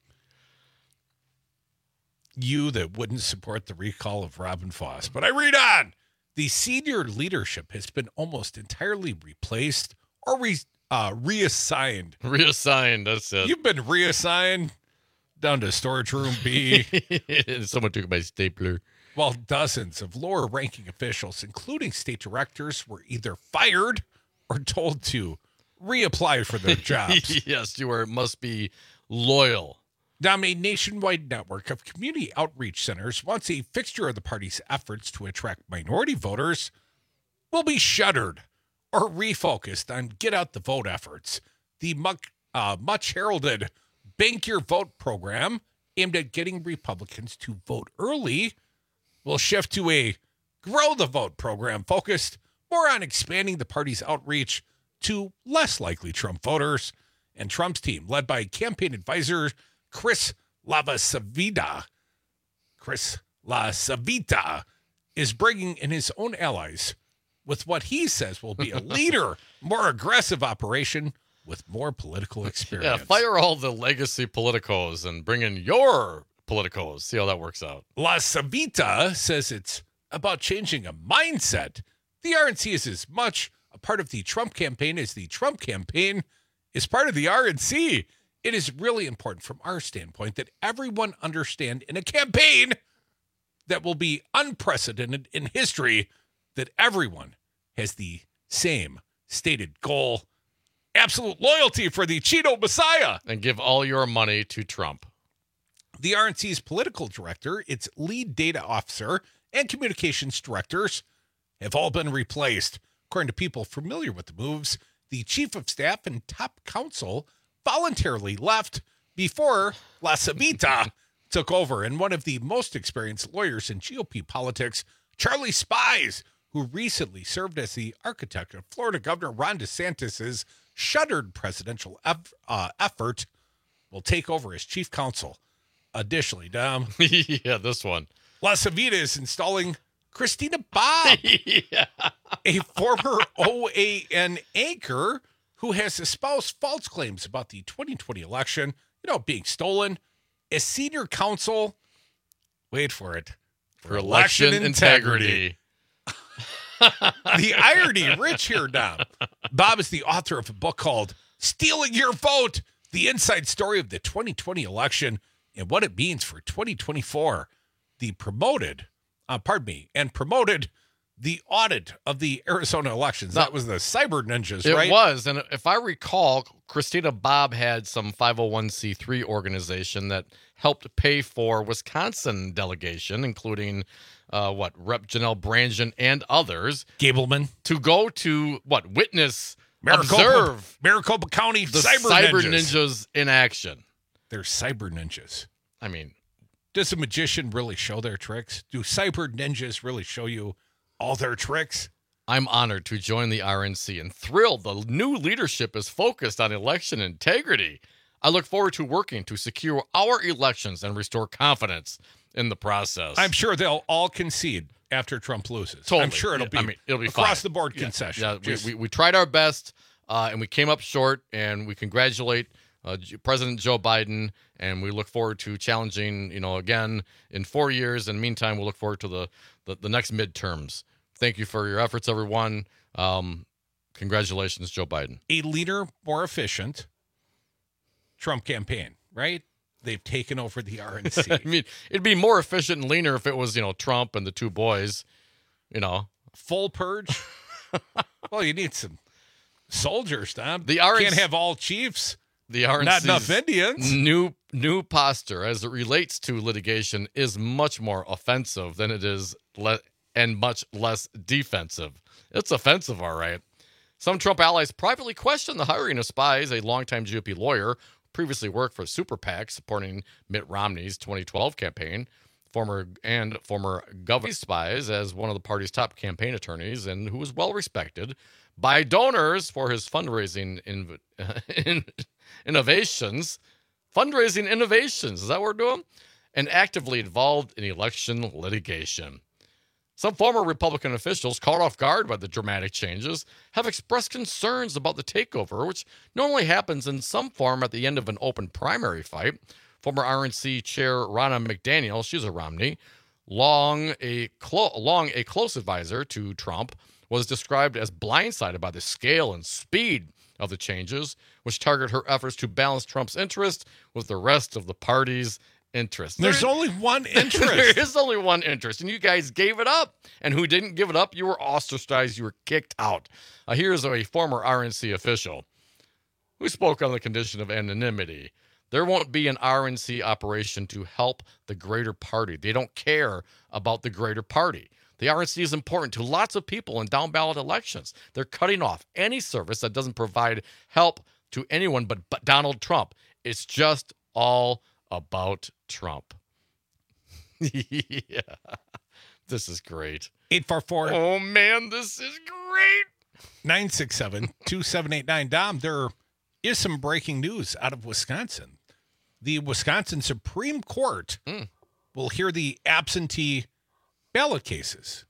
You that wouldn't support the recall of Robin Foss. But I read on. The senior leadership has been almost entirely replaced or reassigned. Reassigned, that's it. You've been reassigned down to storage room B. Someone took my stapler. While dozens of lower-ranking officials, including state directors, were either fired or told to reapply for their jobs. Yes, you must be loyal. Dom, a nationwide network of community outreach centers, once a fixture of the party's efforts to attract minority voters, will be shuttered or refocused on get-out-the-vote efforts. The much-heralded Bank Your Vote program, aimed at getting Republicans to vote early, will shift to a Grow the Vote program focused more on expanding the party's outreach to less likely Trump voters. And Trump's team, led by campaign advisor Chris LaCivita, is bringing in his own allies with what he says will be a leaner, more aggressive operation with more political experience. Yeah, fire all the legacy politicos and bring in your politicos. See how that works out. LaCivita says it's about changing a mindset. The RNC is as much a part of the Trump campaign as the Trump campaign is part of the RNC. It is really important from our standpoint that everyone understand in a campaign that will be unprecedented in history that everyone has the same stated goal, absolute loyalty for the Cheeto Messiah. And give all your money to Trump. The RNC's political director, its lead data officer, and communications directors have all been replaced. According to people familiar with the moves, the chief of staff and top counsel voluntarily left before LaCivita took over. And one of the most experienced lawyers in GOP politics, Charlie Spies, who recently served as the architect of Florida Governor Ron DeSantis' shuttered presidential effort, will take over as chief counsel. Additionally, Dom. Yeah, this one. LaCivita is installing Christina Bobb, a former OAN anchor who has espoused false claims about the 2020 election, being stolen, as senior counsel, wait for it, for election integrity. The irony rich here, Dom. Bob is the author of a book called Stealing Your Vote, the inside story of the 2020 election and what it means for 2024. Promoted the audit of the Arizona elections. That was the Cyber Ninjas, right? It was. And if I recall, Christina Bobb had some 501c3 organization that helped pay for Wisconsin delegation, including Rep. Janelle Brandon and others. Gableman. To go to witness, observe Maricopa County the Cyber Ninjas in action. They're Cyber Ninjas. I mean, does a magician really show their tricks? Do Cyber Ninjas really show you all their tricks? I'm honored to join the RNC and thrilled the new leadership is focused on election integrity. I look forward to working to secure our elections and restore confidence in the process. I'm sure they'll all concede after Trump loses. Totally. I'm sure it'll be across the board concession. Yeah, we tried our best, and we came up short, and we congratulate President Joe Biden, and we look forward to challenging, again in 4 years. In the meantime, we'll look forward to the next midterms. Thank you for your efforts, everyone. Congratulations, Joe Biden. A leaner, more efficient Trump campaign. right? They've taken over the RNC. I mean, it'd be more efficient and leaner if it was, Trump and the two boys, Full purge? Well, you need some soldiers, Tom. The RNC can't have all chiefs. The RNC's not enough Indians. New posture as it relates to litigation is much more offensive than it is and much less defensive. It's offensive, all right. Some Trump allies privately question the hiring of Spies, a longtime GOP lawyer, previously worked for Super PAC supporting Mitt Romney's 2012 campaign, former government Spies as one of the party's top campaign attorneys, and who was well respected by donors for his fundraising innovations. Fundraising innovations, is that what we're doing? And actively involved in election litigation. Some former Republican officials, caught off guard by the dramatic changes, have expressed concerns about the takeover, which normally happens in some form at the end of an open primary fight. Former RNC chair Ronna McDaniel, she's a Romney, long a close advisor to Trump, was described as blindsided by the scale and speed of the changes, which target her efforts to balance Trump's interest with the rest of the party's interest. There's only one interest. There is only one interest, and you guys gave it up. And who didn't give it up, you were ostracized. You were kicked out. Here's a former RNC official who spoke on the condition of anonymity. There won't be an RNC operation to help the greater party. They don't care about the greater party. The RNC is important to lots of people in down-ballot elections. They're cutting off any service that doesn't provide help to anyone but Donald Trump. It's just all about Trump. Yeah. This is great. 844. Oh, man, this is great. 967-2789. Dom, there is some breaking news out of Wisconsin. The Wisconsin Supreme Court will hear the absentee ballot cases.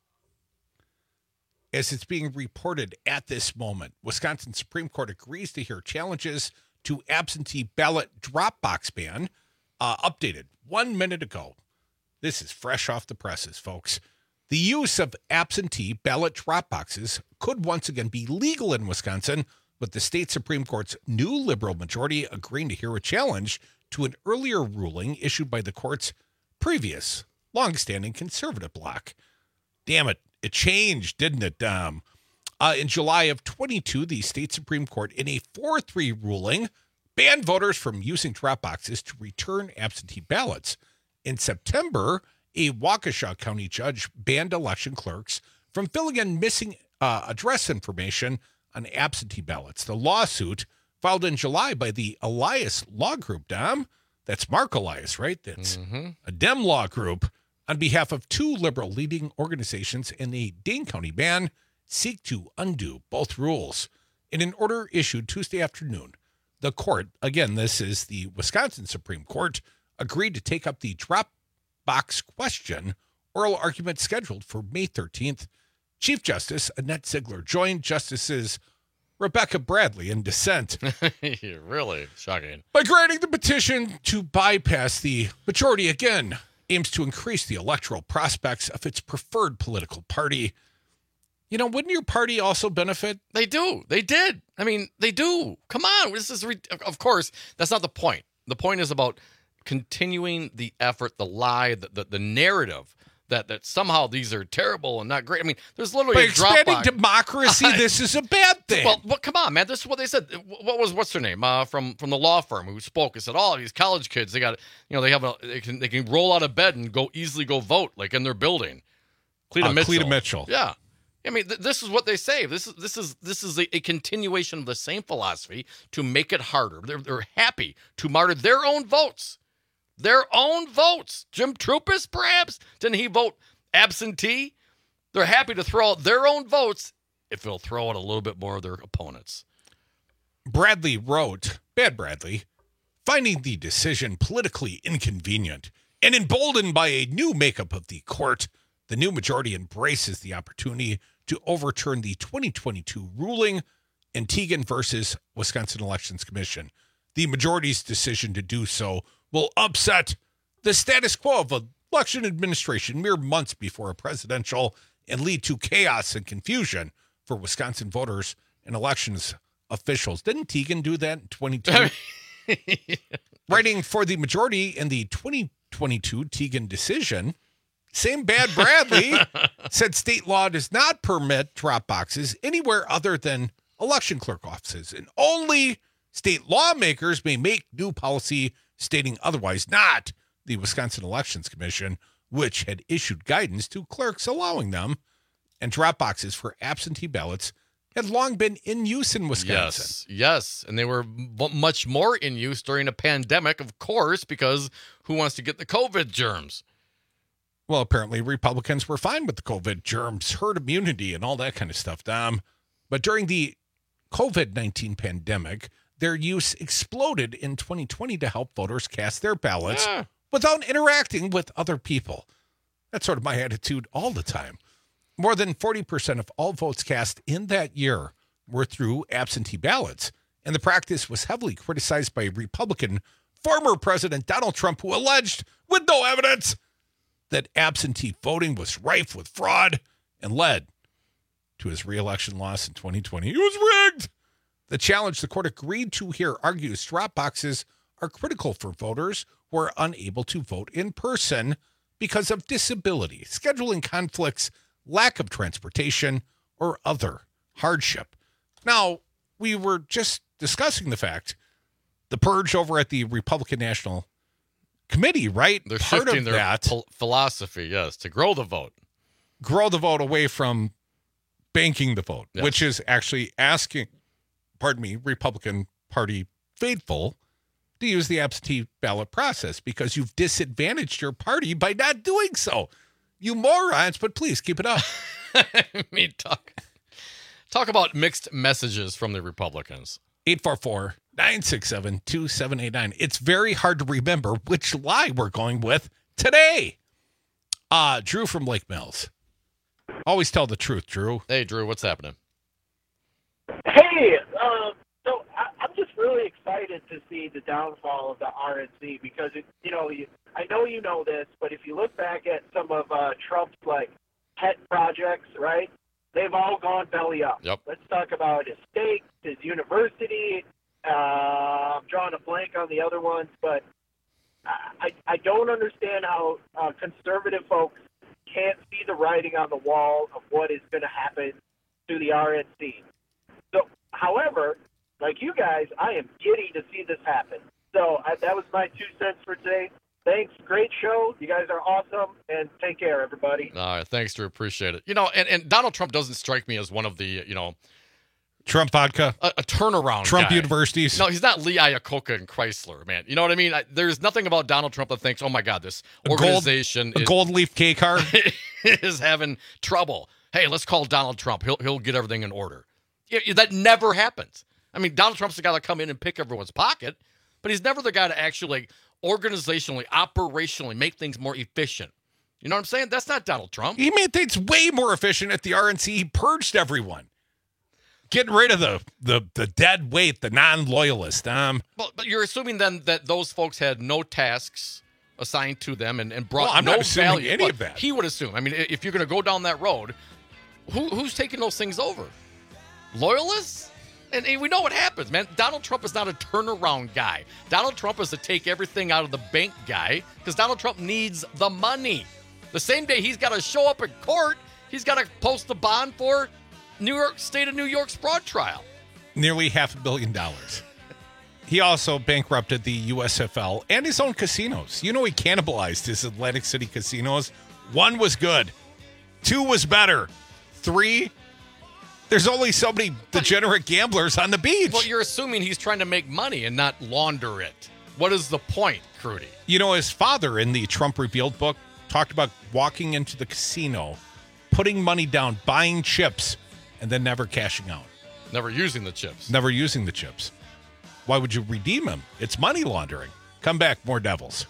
As it's being reported at this moment, Wisconsin Supreme Court agrees to hear challenges to absentee ballot drop box ban, updated 1 minute ago. This is fresh off the presses, folks. The use of absentee ballot drop boxes could once again be legal in Wisconsin, with the state Supreme Court's new liberal majority agreeing to hear a challenge to an earlier ruling issued by the court's previous longstanding conservative bloc. Damn it. It changed, didn't it, Dom? In July of 22, the state Supreme Court, in a 4-3 ruling, banned voters from using drop boxes to return absentee ballots. In September, a Waukesha County judge banned election clerks from filling in missing address information on absentee ballots. The lawsuit, filed in July by the Elias Law Group, Dom, that's Mark Elias, right? That's a Dem law group, on behalf of two liberal leading organizations in the Dane County ban, seek to undo both rules. In an order issued Tuesday afternoon, the court, again, this is the Wisconsin Supreme Court, agreed to take up the drop box question, oral argument scheduled for May 13th. Chief Justice Annette Ziegler joined Justices Rebecca Bradley in dissent. Really shocking. By granting the petition to bypass the majority again, aims to increase the electoral prospects of its preferred political party. You know, wouldn't your party also benefit? They do. They did. I mean, they do. Come on. This is, of course, that's not the point. The point is about continuing the effort, the lie, the narrative that somehow these are terrible and not great. I mean, there's literally by a drop expanding box. Democracy, this is a bad thing. Well, come on, man. This is what they said. What's her name from the law firm who spoke? It said, "Oh, these college kids, they got, they can roll out of bed and easily go vote like in their building." Cleta Mitchell. Yeah. I mean, this is what they say. This is a continuation of the same philosophy to make it harder. They're happy to martyr their own votes. Their own votes. Jim Troupis, perhaps? Didn't he vote absentee? They're happy to throw out their own votes if they'll throw out a little bit more of their opponents. Bradley wrote, Bad Bradley, finding the decision politically inconvenient and emboldened by a new makeup of the court, the new majority embraces the opportunity to overturn the 2022 ruling in Teigen versus Wisconsin Elections Commission. The majority's decision to do so will upset the status quo of election administration mere months before a presidential and lead to chaos and confusion for Wisconsin voters and elections officials. Didn't Teigen do that in 2022? Writing for the majority in the 2022 Teagan decision, same bad Bradley said state law does not permit drop boxes anywhere other than election clerk offices, and only state lawmakers may make new policy stating otherwise, not the Wisconsin Elections Commission, which had issued guidance to clerks allowing them, and drop boxes for absentee ballots had long been in use in Wisconsin. Yes. And they were much more in use during a pandemic, of course, because who wants to get the COVID germs? Well, apparently Republicans were fine with the COVID germs, herd immunity, and all that kind of stuff, Dom. But during the COVID-19 pandemic, their use exploded in 2020 to help voters cast their ballots without interacting with other people. That's sort of my attitude all the time. More than 40% of all votes cast in that year were through absentee ballots, and the practice was heavily criticized by Republican former President Donald Trump, who alleged, with no evidence, that absentee voting was rife with fraud and led to his re-election loss in 2020. It was rigged. The challenge the court agreed to here argues drop boxes are critical for voters who are unable to vote in person because of disability, scheduling conflicts, lack of transportation, or other hardship. Now, we were just discussing the fact, the purge over at the Republican National Committee, right? They're part shifting of their that philosophy, yes, to grow the vote. Grow the vote away from banking the vote, Yes. which is actually asking, Republican Party faithful to use the absentee ballot process because you've disadvantaged your party by not doing so. You morons, but please keep it up. I mean, talk about mixed messages from the Republicans. 844-967-2789. It's very hard to remember which lie we're going with today. Drew from Lake Mills. Always tell the truth, Drew. Hey, Drew, what's happening? Hey, so I'm just really excited to see the downfall of the RNC because, I know you know this, but if you look back at some of Trump's, pet projects, right, they've all gone belly up. Yep. Let's talk about his state, his university. I'm drawing a blank on the other ones, but I don't understand how conservative folks can't see the writing on the wall of what is going to happen to the RNC. So, however, like you guys, I am giddy to see this happen. So that was my 2 cents for today. Thanks. Great show. You guys are awesome. And take care, everybody. All right. Thanks, Drew. Appreciate it. And Donald Trump doesn't strike me as one of the, Trump vodka. A turnaround Trump guy. Universities. No, he's not Lee Iacocca and Chrysler, man. You know what I mean? There's nothing about Donald Trump that thinks, oh, my God, this organization a gold leaf K car is having trouble. Hey, let's call Donald Trump. He'll get everything in order. That never happens. I mean, Donald Trump's the guy to come in and pick everyone's pocket, but he's never the guy to actually organizationally, operationally make things more efficient. You know what I'm saying? That's not Donald Trump. He made things way more efficient at the RNC. He purged everyone. Getting rid of the dead weight, the non-loyalist. But you're assuming then that those folks had no tasks assigned to them and brought I'm no not assuming value. any of that. He would assume. I mean, if you're going to go down that road, who's taking those things over? Loyalists? And we know what happens, man. Donald Trump is not a turnaround guy. Donald Trump is a take everything out of the bank guy because Donald Trump needs the money. The same day he's got to show up at court, he's got to post the bond for State of New York's fraud trial. Nearly $500 million. He also bankrupted the USFL and his own casinos. He cannibalized his Atlantic City casinos. 1 was good. 2 was better. 3, there's only so many degenerate gamblers on the beach. Well, you're assuming he's trying to make money and not launder it. What is the point, Crudy? His father in the Trump Revealed book talked about walking into the casino, putting money down, buying chips, and then never cashing out. Never using the chips. Never using the chips. Why would you redeem them? It's money laundering. Come back, more Devils.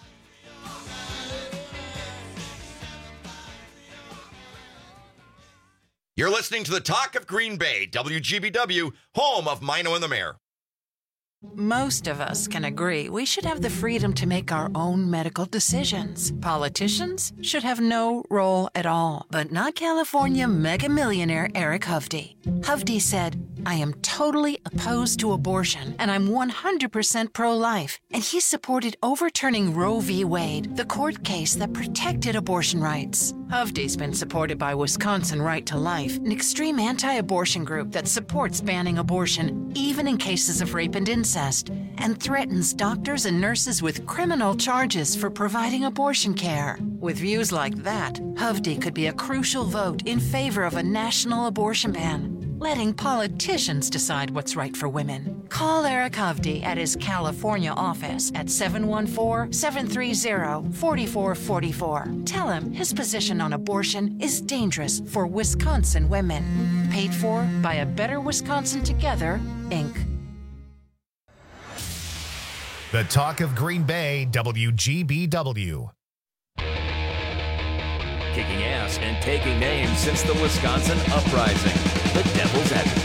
You're listening to the Talk of Green Bay, WGBW, home of Mino and the Mayor. Most of us can agree we should have the freedom to make our own medical decisions. Politicians should have no role at all, but not California mega millionaire Eric Hovde. Hovde said, "I am totally opposed to abortion, and I'm 100% pro-life." And he supported overturning Roe v. Wade, the court case that protected abortion rights. Hovde's been supported by Wisconsin Right to Life, an extreme anti-abortion group that supports banning abortion, even in cases of rape and incest, and threatens doctors and nurses with criminal charges for providing abortion care. With views like that, Hovde could be a crucial vote in favor of a national abortion ban, letting politicians decide what's right for women. Call Eric Hovde at his California office at 714-730-4444. Tell him his position on abortion is dangerous for Wisconsin women. Paid for by A Better Wisconsin Together, Inc. The talk of Green Bay, WGBW. Kicking ass and taking names since the Wisconsin Uprising. The Devil's Advocate.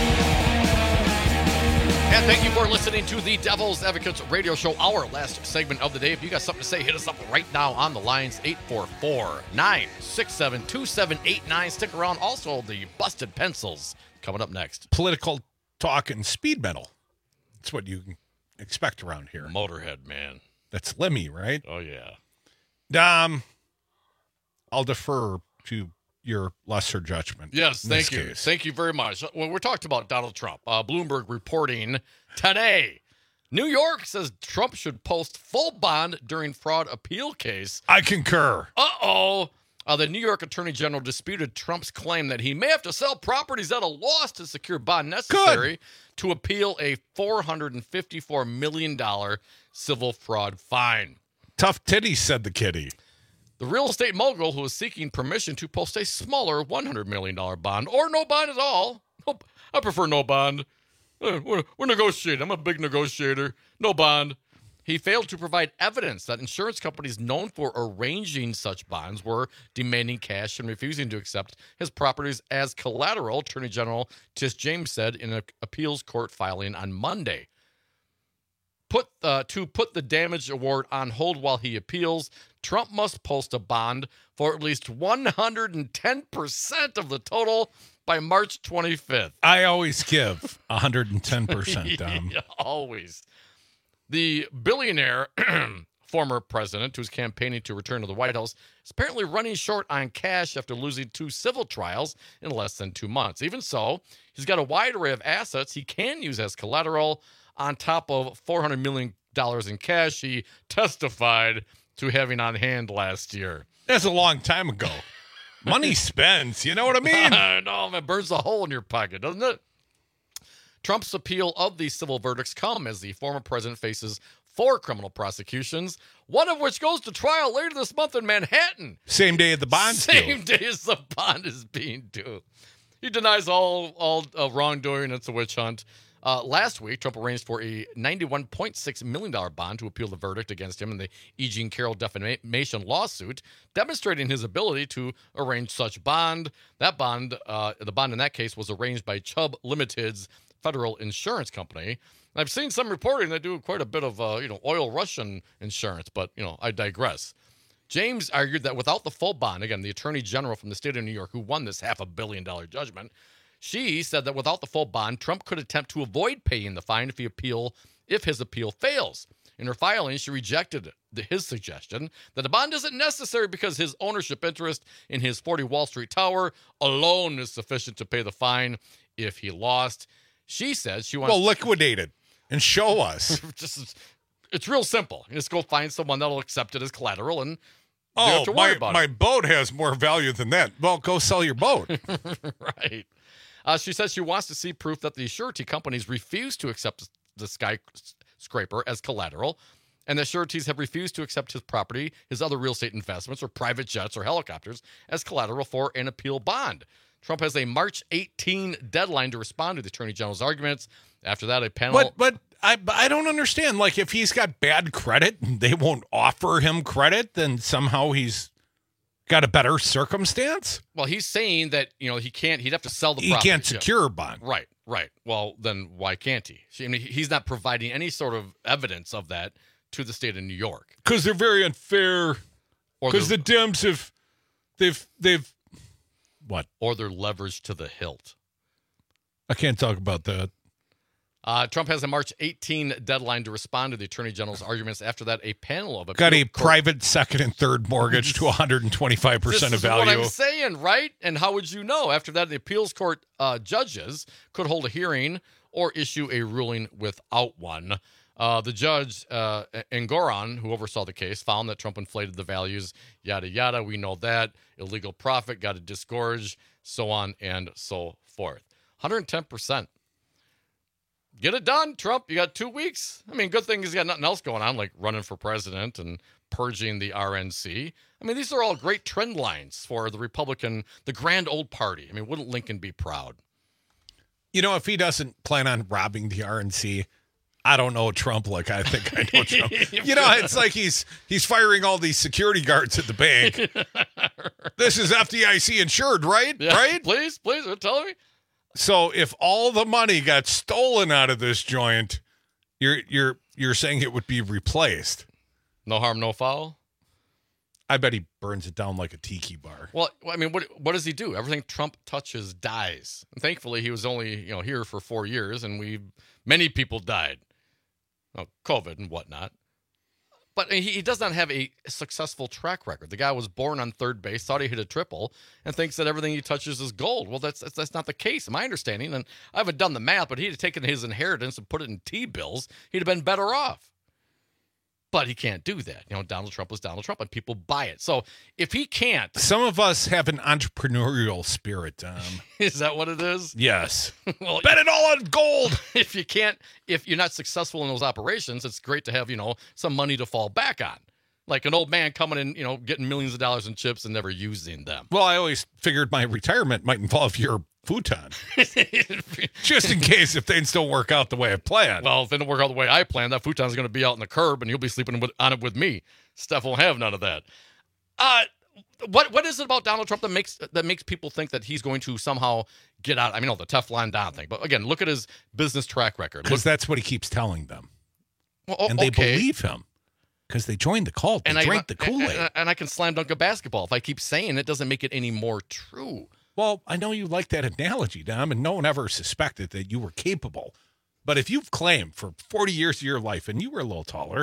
And thank you for listening to the Devil's Advocates radio show, our last segment of the day. If you got something to say, hit us up right now on the lines, 844-967-2789. Stick around. Also, the Busted Pencils coming up next. Political talk and speed metal. That's what you expect around here. Motorhead, man. That's Lemmy, right? Oh, yeah. I'll defer to your lesser judgment. Yes, thank you. Case. Thank you very much. Well, we're talking about Donald Trump. Bloomberg reporting today. New York says Trump should post full bond during fraud appeal case. I concur. Uh-oh. The New York Attorney General disputed Trump's claim that he may have to sell properties at a loss to secure bond necessary to appeal a $454 million civil fraud fine. Tough titties, said the kitty. The real estate mogul, who is seeking permission to post a smaller $100 million bond, or no bond at all. I prefer no bond. We're negotiating. I'm a big negotiator. No bond. He failed to provide evidence that insurance companies known for arranging such bonds were demanding cash and refusing to accept his properties as collateral, Attorney General Tish James said in an appeals court filing on Monday. To put the damage award on hold while he appeals, Trump must post a bond for at least 110% of the total by March 25th. I always give 110%, Dom. Always. The billionaire, former president, who's campaigning to return to the White House, is apparently running short on cash after losing 2 civil trials in less than 2 months. Even so, he's got a wide array of assets he can use as collateral on top of $400 million in cash he testified to having on hand last year. That's a long time ago. Money spends, you know what I mean? No, it burns a hole in your pocket, doesn't it? Trump's appeal of these civil verdicts come as the former president faces 4 criminal prosecutions, one of which goes to trial later this month in Manhattan. Same day at the bond Same day as the bond is being due. He denies all wrongdoing. It's a witch hunt. Last week, Trump arranged for a $91.6 million bond to appeal the verdict against him in the E. Jean Carroll defamation lawsuit, demonstrating his ability to arrange such bond. That bond, the bond in that case, was arranged by Chubb Limited's federal insurance company. I've seen some reporting that do quite a bit of, oil Russian insurance, but, I digress. James argued that without the full bond, again, the attorney general from the state of New York who won this $500 million judgment, she said that without the full bond, Trump could attempt to avoid paying the fine if his appeal fails. In her filing, she rejected his suggestion that the bond isn't necessary because his ownership interest in his 40 Wall Street Tower alone is sufficient to pay the fine if he lost. She says she wants... Well, liquidate it and show us. It's real simple. You just go find someone that'll accept it as collateral and you don't have to worry about my boat has more value than that. Well, go sell your boat. Right. She says she wants to see proof that the surety companies refuse to accept the skyscraper as collateral, and that sureties have refused to accept his property, his other real estate investments, or private jets or helicopters as collateral for an appeal bond. Trump has a March 18 deadline to respond to the Attorney General's arguments. After that, a panel... But I don't understand. Like, if he's got bad credit and they won't offer him credit, then somehow he's got a better circumstance? Well, he's saying that, he'd have to sell the property. He can't secure a bond. Right. Right. Well, then why can't he? I mean, he's not providing any sort of evidence of that to the state of New York. Because they're very unfair. Because the Dems have, they've, what? Or they're leveraged to the hilt. I can't talk about that. Trump has a March 18 deadline to respond to the Attorney General's arguments. After that, a panel of got a private second and third mortgage to 125% this of is value. What I'm saying, right? And how would you know? After that, the appeals court judges could hold a hearing or issue a ruling without one. The judge, Engoron, who oversaw the case, found that Trump inflated the values, yada, yada. We know that. Illegal profit, got to disgorge, so on and so forth. 110%. Get it done, Trump. You got 2 weeks. I mean, good thing he's got nothing else going on, like running for president and purging the RNC. I mean, these are all great trend lines for the Republican, the grand old party. I mean, wouldn't Lincoln be proud? You know, if he doesn't plan on robbing the RNC, I don't know Trump like I think I know Trump. You know, it's like he's firing all these security guards at the bank. This is FDIC insured, right? Yeah, right? Please, tell me. So if all the money got stolen out of this joint, you're saying it would be replaced. No harm, no foul. I bet he burns it down like a tiki bar. Well, I mean, what does he do? Everything Trump touches dies. And thankfully, he was only here for 4 years, and many people died. COVID and whatnot. But he does not have a successful track record. The guy was born on third base, thought he hit a triple, and thinks that everything he touches is gold. Well, that's not the case, in my understanding. And I haven't done the math, but he'd have taken his inheritance and put it in T-bills. He'd have been better off. But he can't do that. Donald Trump was Donald Trump, and people buy it. So if he can't... Some of us have an entrepreneurial spirit, Tom. Is that what it is? Yes. Well, bet it all on gold. If you're not successful in those operations, it's great to have, some money to fall back on. Like an old man coming in, getting millions of dollars in chips and never using them. Well, I always figured my retirement might involve your futon. Just in case if things don't work out the way I planned. Well, if they don't work out the way I planned, that futon's going to be out in the curb and you'll be sleeping on it with me. Steph won't have none of that. What is it about Donald Trump that makes people think that he's going to somehow get out? I mean, the Teflon Don thing. But again, look at his business track record. Because that's what he keeps telling them. Well, and they believe him. Because they joined the cult. They drank the Kool-Aid. And I can slam dunk a basketball. If I keep saying it, doesn't make it any more true. Well, I know you like that analogy, Dom, and no one ever suspected that you were capable. But if you've claimed for 40 years of your life, and you were a little taller,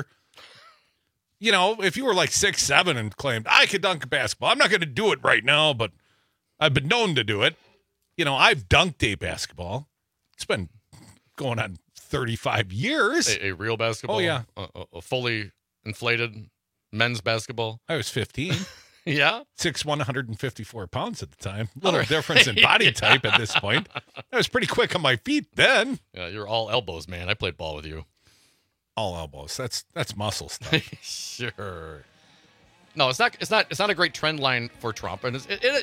if you were like 6'7" and claimed, I could dunk a basketball. I'm not going to do it right now, but I've been known to do it. I've dunked a basketball. It's been going on 35 years. A real basketball? Oh, yeah. A fully inflated men's basketball? I was 15. Yeah? 6'1", 154 pounds at the time. Little difference in body type at this point. I was pretty quick on my feet then. Yeah, you're all elbows, man. I played ball with you. All elbows. That's muscle stuff. Sure. No, it's not a great trend line for Trump. And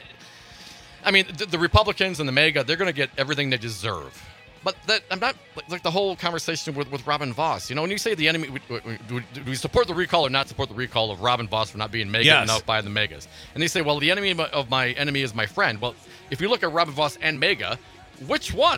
the Republicans and the MAGA, they're going to get everything they deserve. But I'm not like the whole conversation with Robin Vos. When you say the enemy, do we support the recall or not support the recall of Robin Vos for not being MAGA and out by the MAGAs? And they say, well, the enemy of my enemy is my friend. Well, if you look at Robin Vos and MAGA, which one?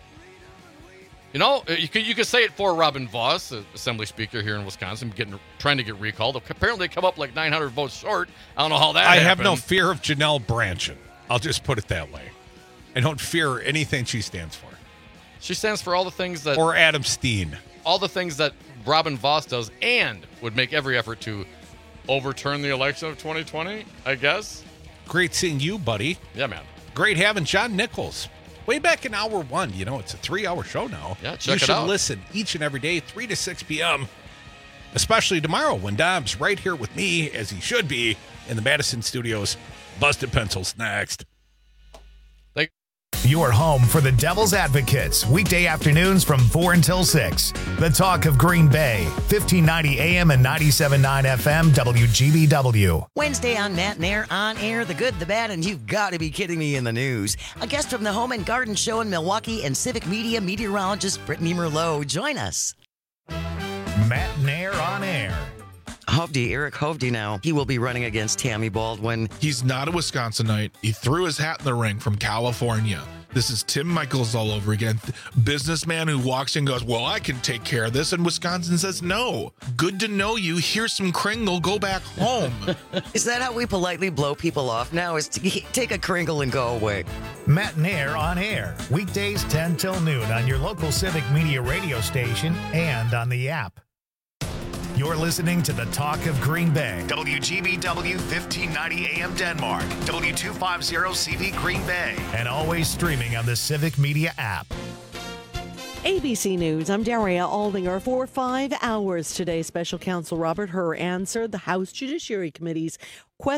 You could say it for Robin Vos, Assembly Speaker here in Wisconsin, trying to get recalled. Apparently, they come up like 900 votes short. I don't know how that happened. I have no fear of Janelle Brandtjen. I'll just put it that way. I don't fear anything she stands for. She stands for all the things that... Or Adam Steen. All the things that Robin Vos does and would make every effort to overturn the election of 2020, I guess. Great seeing you, buddy. Yeah, man. Great having John Nichols. Way back in hour one. It's a 3-hour show now. Yeah, check it out. You should listen each and every day, 3 to 6 p.m., especially tomorrow when Dom's right here with me, as he should be, in the Madison studios. Busted Pencils next. Your home for the Devil's Advocates, weekday afternoons from 4 until 6. The talk of Green Bay, 1590 AM and 97.9 FM, WGBW. Wednesday on Matt Nair, on air, the good, the bad, and you've got to be kidding me in the news. A guest from the Home and Garden Show in Milwaukee and Civic Media meteorologist Brittany Merlot. Join us. Matt Nair on air. Eric Hovde now. He will be running against Tammy Baldwin. He's not a Wisconsinite. He threw his hat in the ring from California. This is Tim Michaels all over again. Businessman who walks in and goes, well, I can take care of this. And Wisconsin says, no. Good to know you. Here's some Kringle. Go back home. Is that how we politely blow people off now? Is to take a Kringle and go away? Matt and Air on air. Weekdays 10 till noon on your local Civic Media radio station and on the app. You're listening to the Talk of Green Bay. WGBW 1590 AM Denmark. W250CV Green Bay. And always streaming on the Civic Media app. ABC News, I'm Daria Aldinger. For 5 hours today, Special Counsel Robert Hur answered the House Judiciary Committee's question